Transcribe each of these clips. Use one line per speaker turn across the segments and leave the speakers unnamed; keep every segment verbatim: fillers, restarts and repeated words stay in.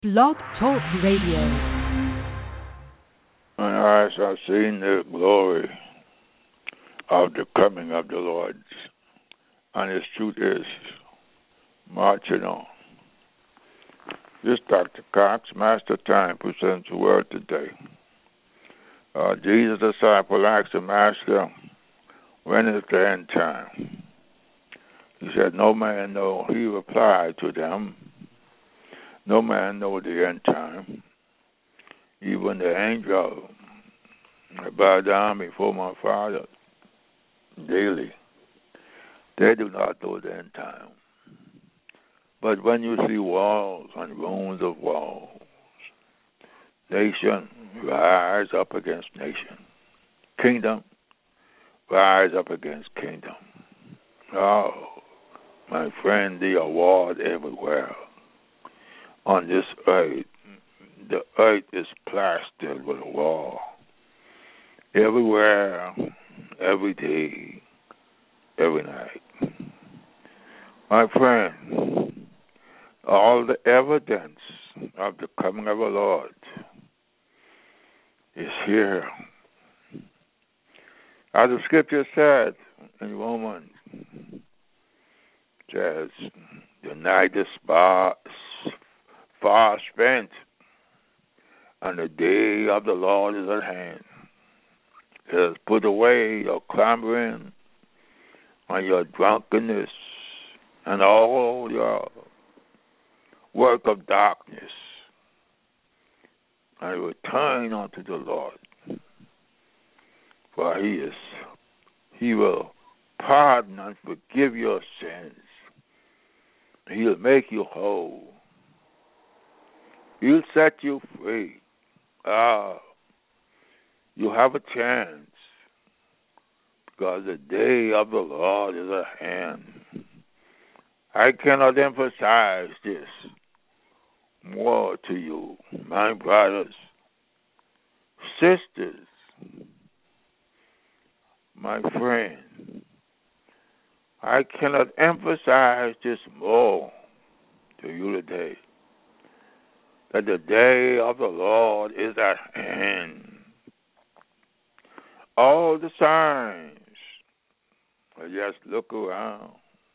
Blog Talk Radio.
My eyes have seen the glory of the coming of the Lord, and His truth is marching on. This Doctor Cox, Master Time, presents the word today. Uh, Jesus' disciple asked the Master, when is the end time? He said, no man know. He replied to them, no man know the end time. Even the angel bow down before my Father daily. They do not know the end time. But when you see walls and ruins of walls, nation rise up against nation, kingdom rise up against kingdom. Oh, my friend, the award everywhere on this earth. The earth is plastered with a wall. Everywhere, every day, every night. My friend, all the evidence of the coming of the Lord is here. As the scripture said in Romans, says, the night is far, far spent, and the day of the Lord is at hand. It has put away your clambering and your drunkenness and all your work of darkness, and return unto the Lord. For He is, He will pardon and forgive your sins. He'll make you whole. He'll set you free. Ah, you have a chance, because the day of the Lord is at hand. I cannot emphasize this more to you, my brothers, sisters, my friends. I cannot emphasize this more to you today, that the day of the Lord is at hand. All the signs, just look around.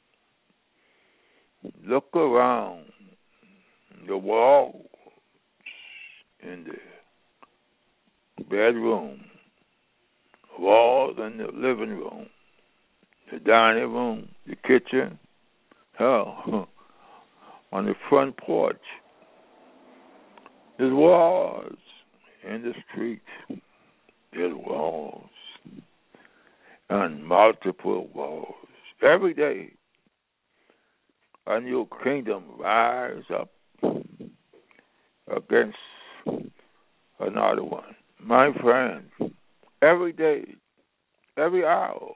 Look around the walls in the bedroom, walls in the living room, the dining room, the kitchen, hell, on the front porch. There's walls in the street. There's walls and multiple walls. Every day, a new kingdom rise up against another one. My friend, every day, every hour,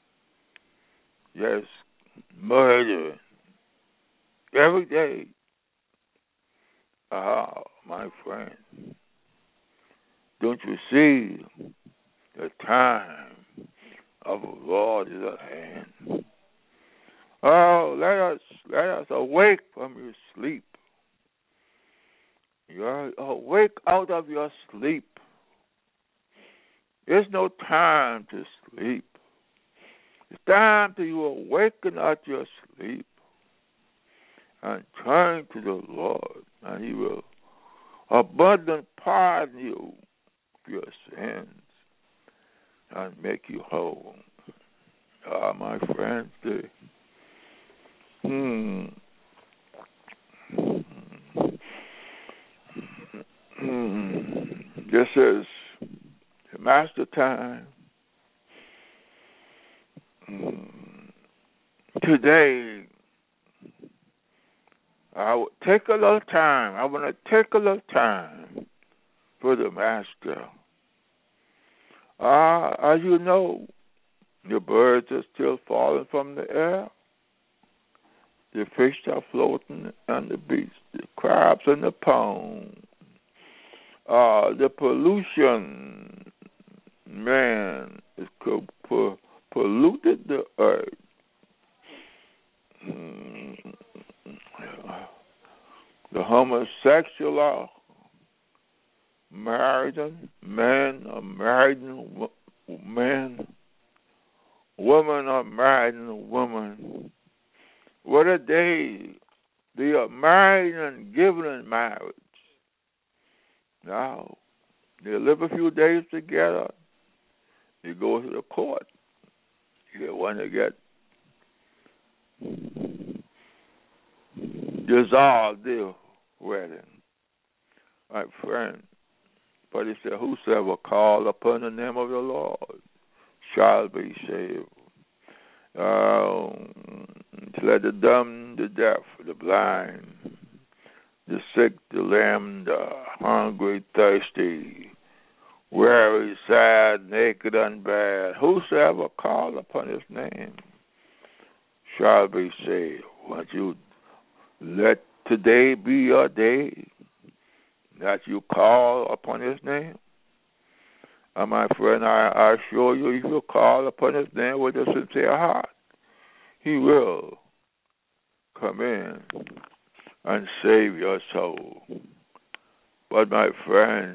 yes, murder. Every day. Ah, my friend, don't you see the time of the Lord is at hand? Oh, let us let us awake from your sleep. You're awake out of your sleep. There's no time to sleep. It's time to you awaken out your sleep and turn to the Lord, and He will abundantly pardon you for your sins and make you whole. Ah, my friends, they, hmm, hmm, this is the Master Time. Hmm. Today, I will take a little time. I want to take a little time for the Master. Ah, uh, as you know, the birds are still falling from the air. The fish are floating on the beach. The crabs in the pond. Uh, the pollution, man, is co- po- polluted the earth. Mm. The homosexual married men are married men, women are married women. What a day! They are married and given in marriage. Now, they live a few days together. They go to the court. They want to get dissolved their wedding. My friend, but he said, whosoever call upon the name of the Lord shall be saved. Um, to let the dumb, the deaf, the blind, the sick, the lame, the hungry, thirsty, weary, sad, naked, and bad, whosoever call upon his name shall be saved. Won't you let today be your day that you call upon his name? And my friend, I, I assure you, if you call upon his name with a sincere heart, he will come in and save your soul. But my friend,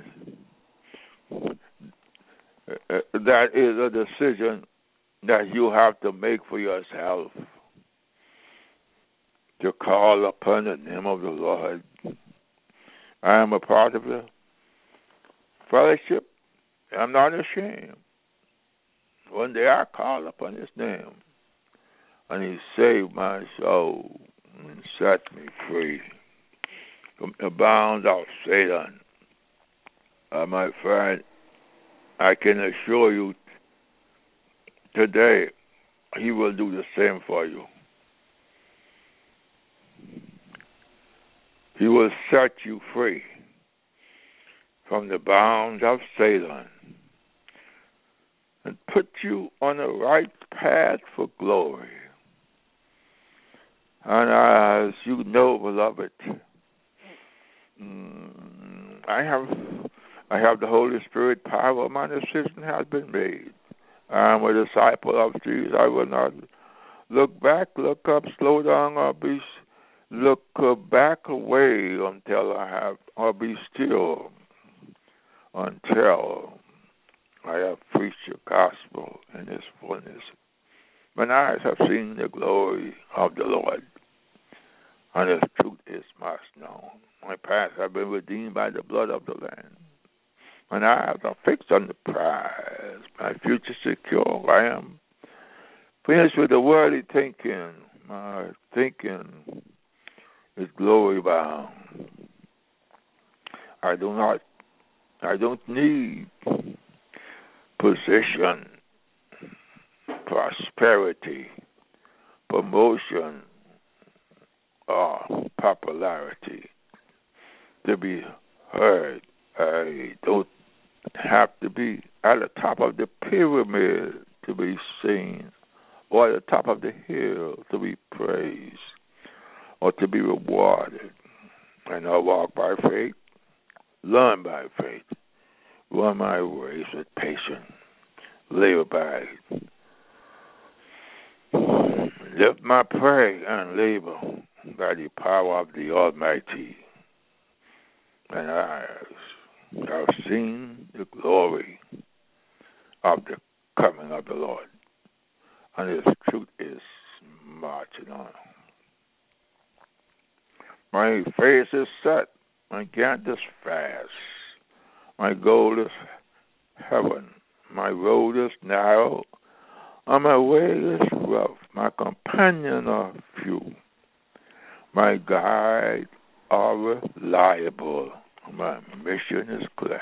that is a decision that you have to make for yourself, to call upon the name of the Lord. I am a part of the fellowship. I'm not ashamed. One day I called upon his name, and he saved my soul and set me free from the bounds of Satan. Uh, my friend, I can assure you today he will do the same for you. He will set you free from the bounds of Satan and put you on the right path for glory. And as you know, beloved, I have I have the Holy Spirit power. My decision has been made. I am a disciple of Jesus. I will not look back, look up, slow down, or be look back away until I have, or be still until I have preached the gospel in its fullness. My eyes have seen the glory of the Lord, and His truth is much known. My past have been redeemed by the blood of the Lamb. My eyes are fixed on the prize. My future secure. I am finished with the worldly thinking. My thinking is glory bound. I do not. I don't need position, prosperity, promotion, or popularity to be heard. I don't have to be at the top of the pyramid to be seen, or at the top of the hill to be praised, or to be rewarded. And I walk by faith, learn by faith, run my race with patience, live by it. Lift my prey and labor by the power of the Almighty. And I have seen the glory of the coming of the Lord. And His truth is marching on. My face is set. My gant is fast. My goal is heaven. My road is narrow. And my way is rough. My companion are few. My guide are reliable. My mission is clear.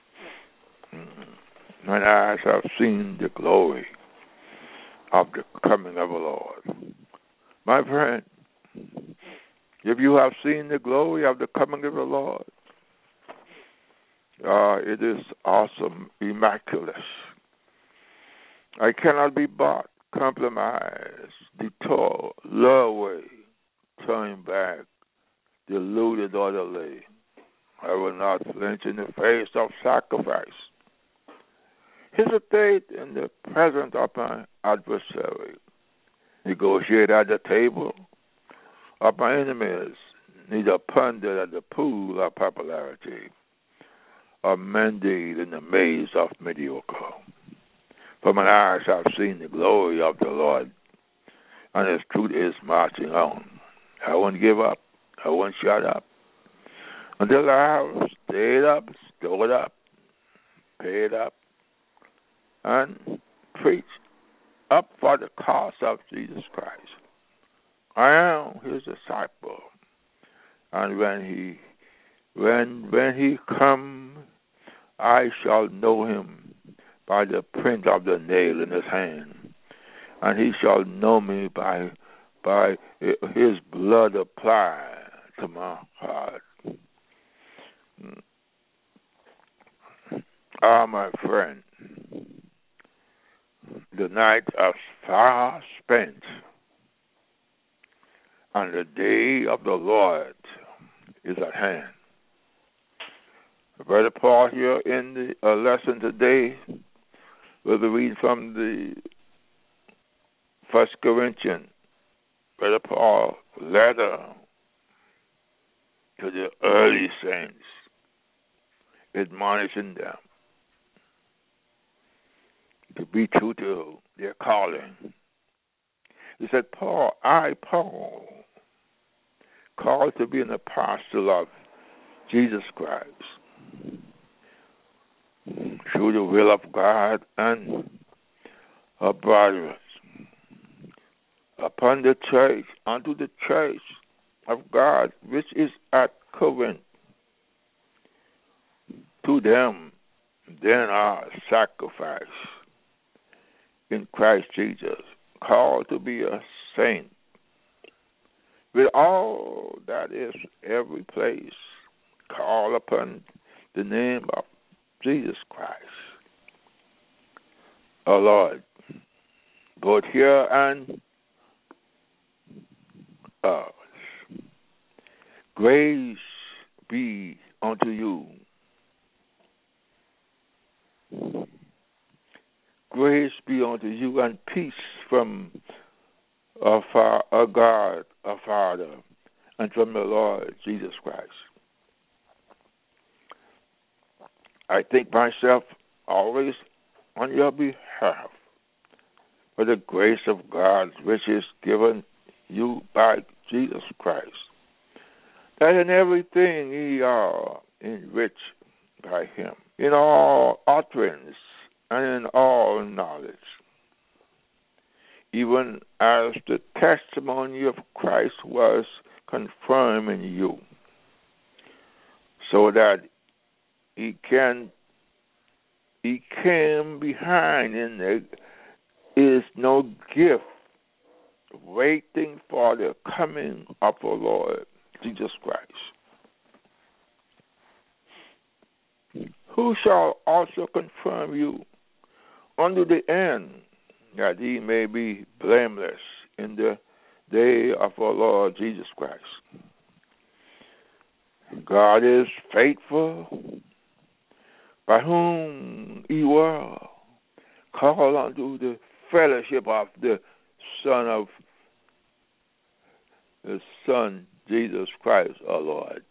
My eyes have seen the glory of the coming of the Lord. My friend, if you have seen the glory of the coming of the Lord, uh, it is awesome, immaculate. I cannot be bought, compromised, detoured, lured away, turned back, deluded or delayed. I will not flinch in the face of sacrifice. Hesitate in the presence of my adversary. Negotiate at the table of my enemies. neither plundered at the pool of popularity, or mended in the maze of mediocre. For my eyes have seen the glory of the Lord, and His truth is marching on. I won't give up. I won't shut up until I have stayed up, stored up, paid up, and preached up for the cause of Jesus Christ. I am His disciple, and when He when when He come, I shall know Him by the print of the nail in His hand, and He shall know me by by His blood applied to my heart. Ah, my friend, the night is far spent, and the day of the Lord is at hand. Brother Paul here in the uh, lesson today will be reading from the First Corinthians. Brother Paul letter to the early saints, admonishing them to be true to their calling. He said, Paul, I, Paul, called to be an apostle of Jesus Christ, through the will of God and our brothers, upon the church, unto the church of God, which is at Corinth, to them then our sacrifice in Christ Jesus, called to be a saint, with all that is every place, call upon the name of Jesus Christ, our Lord, both here and us. Grace be unto you. Grace be unto you and peace from our, Fa- our God, our Father, and from the Lord Jesus Christ. I think myself always on your behalf for the grace of God which is given you by Jesus Christ, that in everything ye are enriched by Him, in all utterance and in all knowledge, even as the testimony of Christ was confirmed in you, so that He can He came behind, and there is no gift waiting for the coming of our Lord Jesus Christ, who shall also confirm you unto the end, that ye may be blameless in the day of our Lord Jesus Christ. God is faithful, by whom ye were called unto the fellowship of the Son of the Son Jesus Christ, our Lord.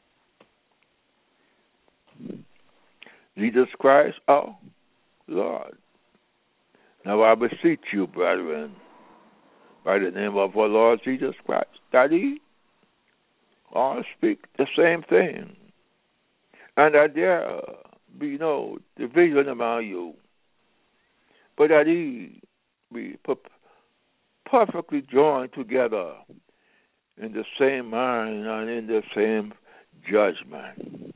Jesus Christ, our Lord. Now I beseech you, brethren, by the name of our Lord Jesus Christ, that ye all speak the same thing, and that there be no division among you, but that ye be per- perfectly joined together in the same mind and in the same judgment.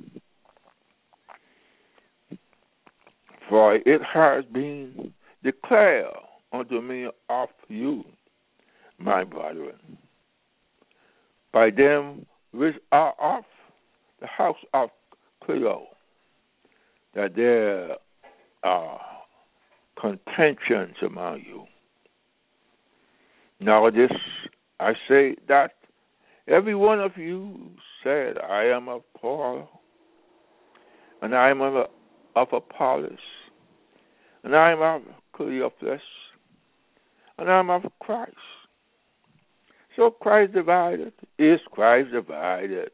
For it has been declared unto me of you, my brethren, by them which are of the house of Cleo, that there are contentions among you. Now this I say, that every one of you said, I am of Paul, and I am of, of Apollos, and I am of Cleophas, and I am of Christ. So Christ divided. Is Christ divided?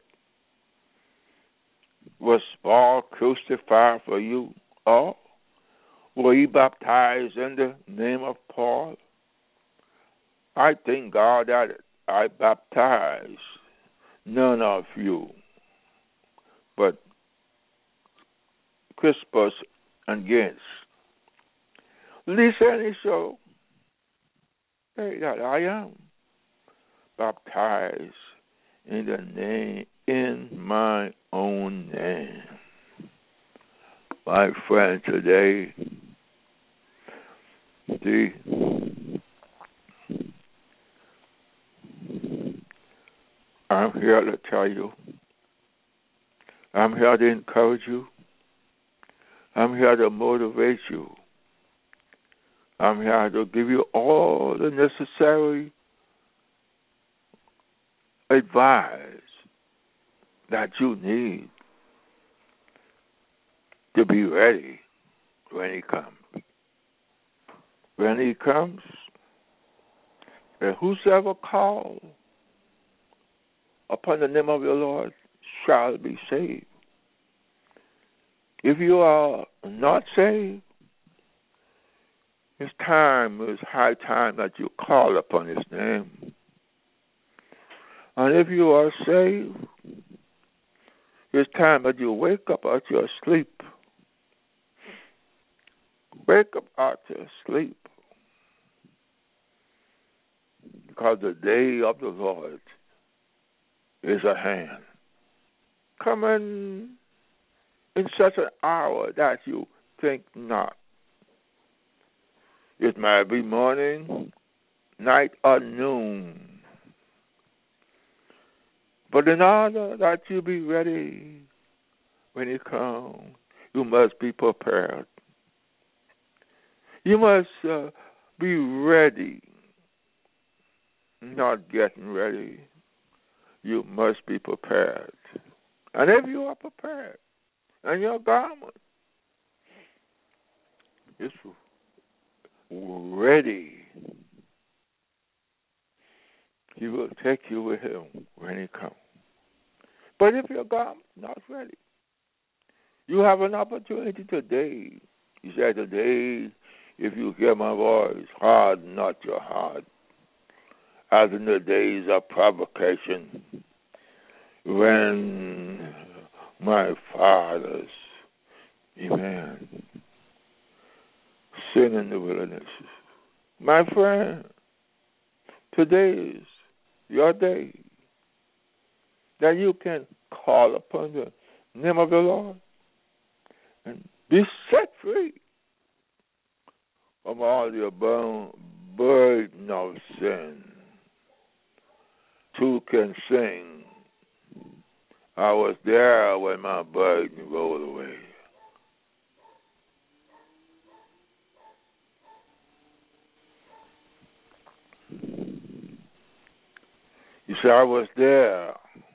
Was Paul crucified for you all? Were you baptized in the name of Paul? I thank God that I baptized none of you, but Crispus and Gaius. Listen, so say that I am baptized in the name, in my own name. My friend, today, see, I'm here to tell you, I'm here to encourage you, I'm here to motivate you, I'm here to give you all the necessary advice that you need to be ready when he comes. When he comes, and whosoever calls upon the name of the Lord shall be saved. If you are not saved, it's time, it's high time that you call upon his name. And if you are saved, it's time that you wake up out your sleep. Wake up out your sleep. Because the day of the Lord is at hand. Coming in such an hour that you think not. It might be morning, night, or noon. But in order that you be ready when he comes, you must be prepared. You must uh, be ready, not getting ready. You must be prepared. And if you are prepared, and your garment is ready, he will take you with him when he comes. But if your garment is not ready, you have an opportunity today. He said today, if you hear my voice, harden not your heart, as in the days of provocation, when my fathers, amen, sin in the wilderness. My friend, today is your day that you can call upon the name of the Lord and be set free from all your burden of sin. Two can sing, I was there when my burden rolled away. You say, I was there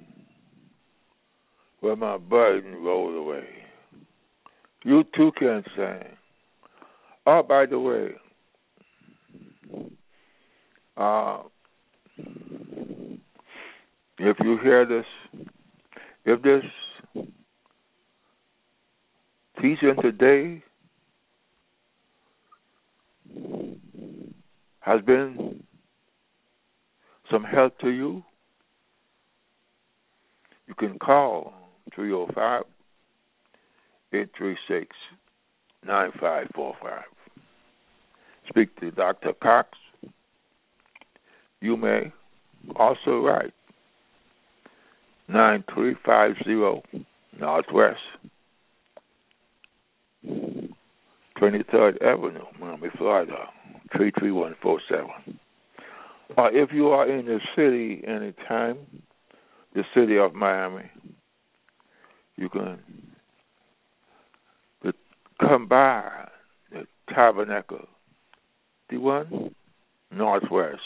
when my burden rolled away. You too can sing. Oh, by the way, uh, if you hear this, if this teaching today has been some help to you, you can call three oh five, eight three six, nine five four five. Speak to Doctor Cox. You may also write nine three five zero Northwest twenty-third Avenue, Miami, Florida, three three one four seven. Or if you are in the city anytime, the city of Miami, you can come by the Tabernacle, the one Northwest,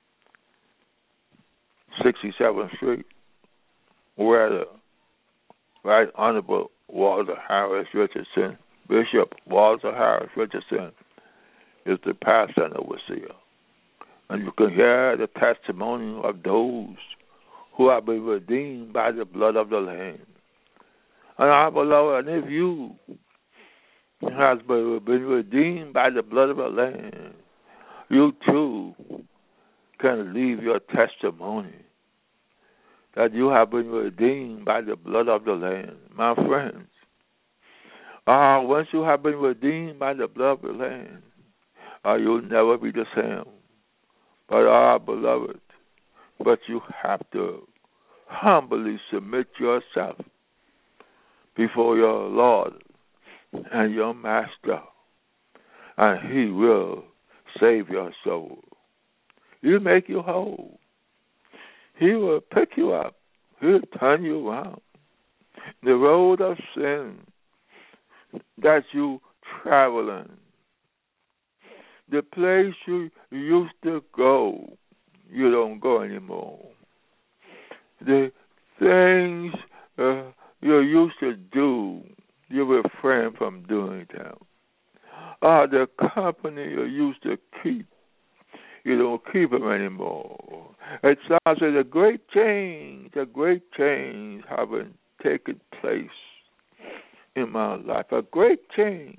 sixty-seventh Street, where the Right Honorable Walter Harris Richardson, Bishop Walter Harris Richardson, is the pastor and overseer. And you can hear the testimony of those who have been redeemed by the blood of the Lamb. And our beloved, and if you has been redeemed by the blood of the Lamb, you too can leave your testimony that you have been redeemed by the blood of the Lamb. My friends, uh, once you have been redeemed by the blood of the Lamb, uh, you'll never be the same. But our beloved, but you have to humbly submit yourself before your Lord and your Master, and He will save your soul. He'll make you whole. He will pick you up. He'll turn you around. The road of sin that you traveling, the place you used to go, you don't go anymore. The things uh, you used to do, you refrain from doing them. Uh, the company you used to keep, you don't keep them anymore. It sounds like a great change, a great change having taken place in my life. A great change.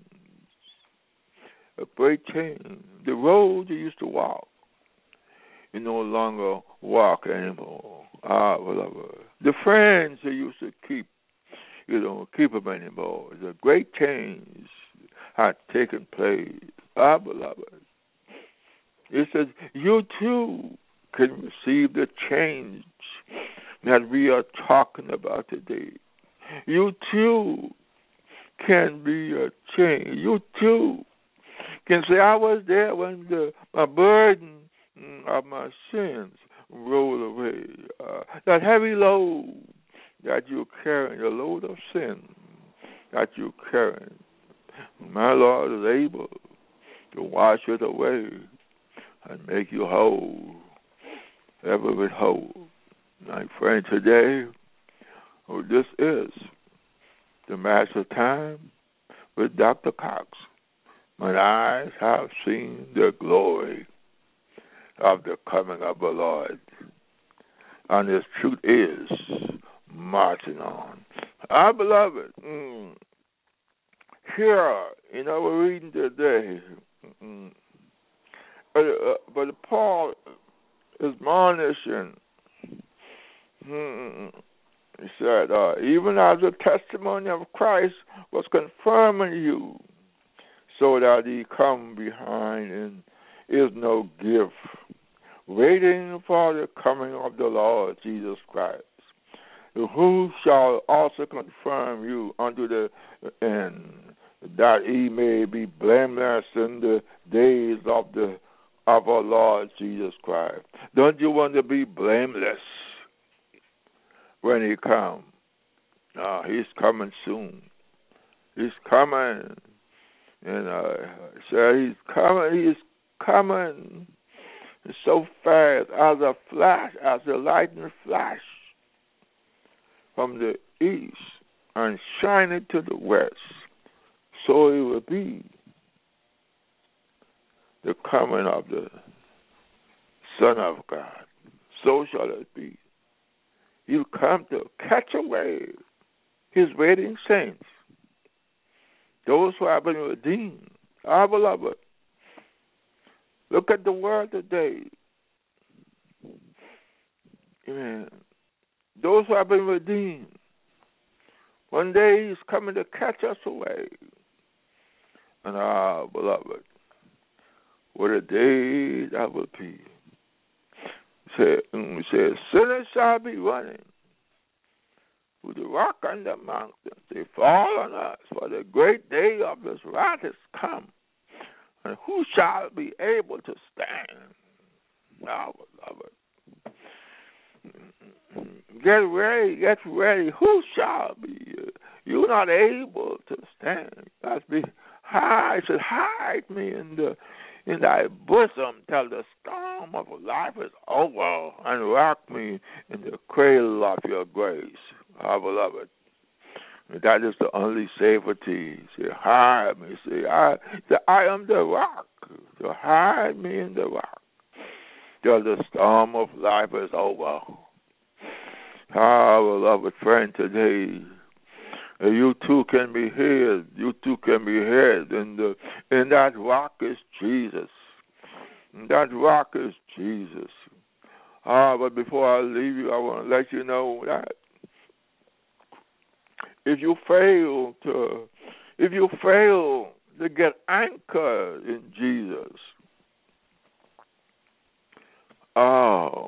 A great change. The road you used to walk, you no longer walk anymore. Ah, beloved. The friends you used to keep, you don't keep them anymore. It's a great change has taken place. Ah, beloved. It says you too can receive the change that we are talking about today. You too can be a change. You too can say, I was there when the my burden of my sins rolled away. Uh, that heavy load that you're carrying, the load of sin that you're carrying, my Lord is able to wash it away and make you whole, ever bit whole. My friend, today, oh, this is the Master Time with Doctor Cox. My eyes have seen the glory of the coming of the Lord, and His truth is marching on. Our beloved, mm, here in our reading today, mm, but, uh, but Paul is admonishing. Mm, he said, uh, even as the testimony of Christ was confirming you, so that He come behind and is no gift, waiting for the coming of the Lord Jesus Christ, who shall also confirm you unto the end, that He may be blameless in the days of the of our Lord Jesus Christ. Don't you want to be blameless when He comes? No, He's coming soon. He's coming. And uh, so He's coming. He's coming so fast as a flash, as a lightning flash from the east and shining to the west. So it will be the coming of the Son of God. So shall it be. He'll come to catch away His waiting saints, those who have been redeemed. Our beloved, look at the world today. Amen. Those who have been redeemed, one day He's coming to catch us away. And our beloved, what a day that will be. He said, sinners shall be running with the rock and the mountains. They fall on us, for the great day of His wrath is come. And who shall be able to stand? Our beloved, get ready, get ready. Who shall be? You're not able to stand. That's be hide. Should hide me in the in Thy bosom till the storm of life is over, and rock me in the cradle of Your grace, our beloved. That is the only safety. Say, hide me. Say, I, say, I am the rock. So hide me in the rock. till the storm of life is over. Our beloved friend, today, you too can be healed. You too can be healed. And, the, and that rock is Jesus. And that rock is Jesus. Ah, but before I leave you, I want to let you know that if you fail to, if you fail to get anchored in Jesus, oh,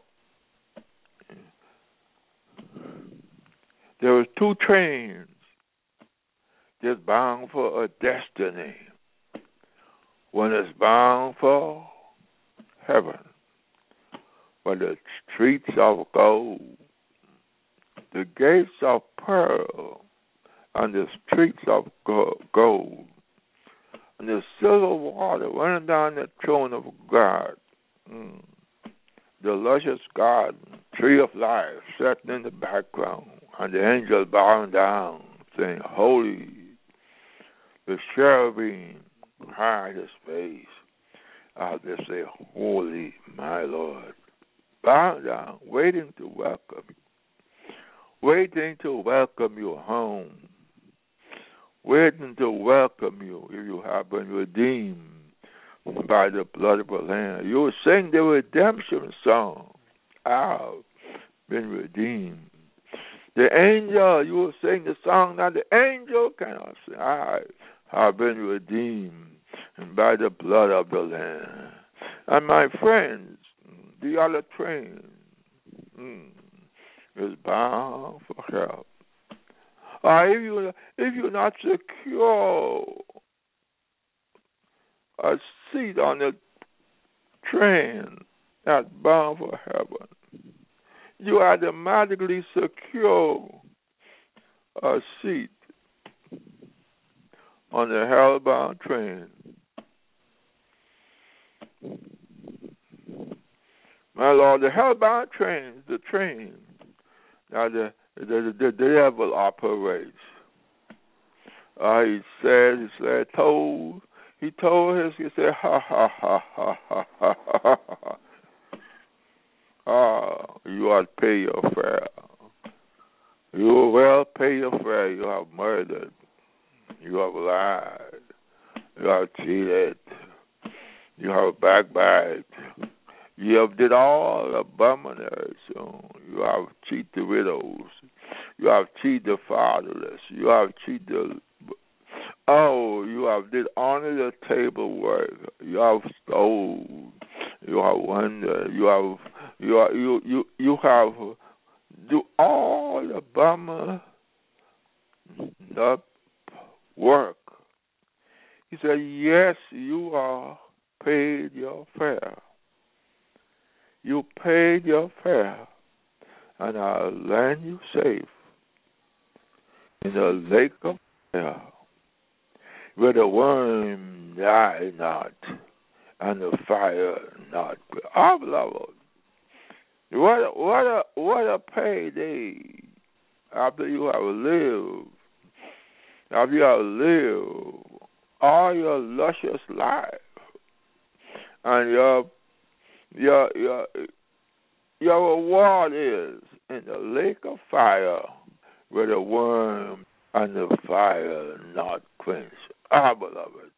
there are two trains just bound for a destiny. One is bound for heaven, but the streets of gold, the gates of pearl, and the streets of gold, and the silver water running down the throne of God, mm. the luscious garden, tree of life set in the background, and the angels bowing down, saying, Holy. The cherubim hide his face. I'll just say, Holy, my Lord. Bow down, waiting to welcome you. Waiting to welcome you home. Waiting to welcome you if you have been redeemed by the blood of the Lamb. You will sing the redemption song. I've been redeemed. The angel, you will sing the song that the angel cannot sing. I have been redeemed by the blood of the Lamb. And my friends, the other train mm, is bound for hell. Uh, if, you, if you're not secure a seat on the train that's bound for heaven, you automatically secure a seat on the hell-bound train. My Lord, the hell-bound train is the train that the, the, the, the devil operates. Uh, he said, he said, told, he told his, he said, ha, ha, ha, ha, ha, ha, ha, ha. Ah, you ought to pay your fare. You will well pay your fare. You have murdered. You have lied. You have cheated. You have backbited. You have did all abominations. You have cheated the widows. You have cheated the fatherless. You have cheated the... Oh, you have did only the table work. You have stolen. You have wondered. You have... You are, you you you have do all the bummer the work. He said, yes, you are paid your fare. You paid your fare, and I'll land you safe in the lake of fire, where the worm die not, and the fire not. Our beloved. What what a what a payday after you have lived, after you have lived all your luscious life, and your your your your reward is in the lake of fire, where the worm and the fire not quench. Our beloved.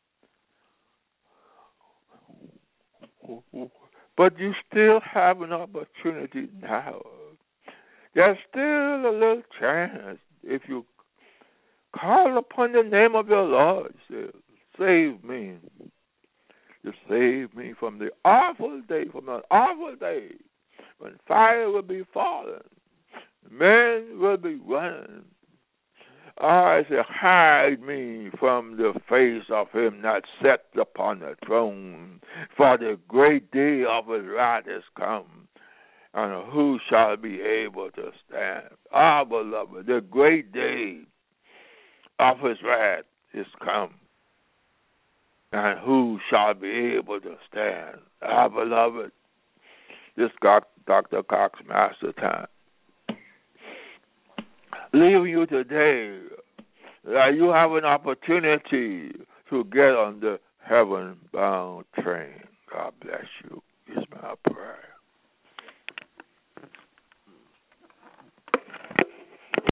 But you still have an opportunity now. There's still a little chance if you call upon the name of your Lord. Say, save me. You save me from the awful day, from an awful day when fire will be falling, men will be running. I say, hide me from the face of him that sits upon the throne, for the great day of his wrath is come, and who shall be able to stand? Ah, beloved, the great day of his wrath is come, and who shall be able to stand? Ah, beloved, this got Doctor Cox Master Time. Leave you today that you have an opportunity to get on the heaven-bound train. God bless you. It's my I pray.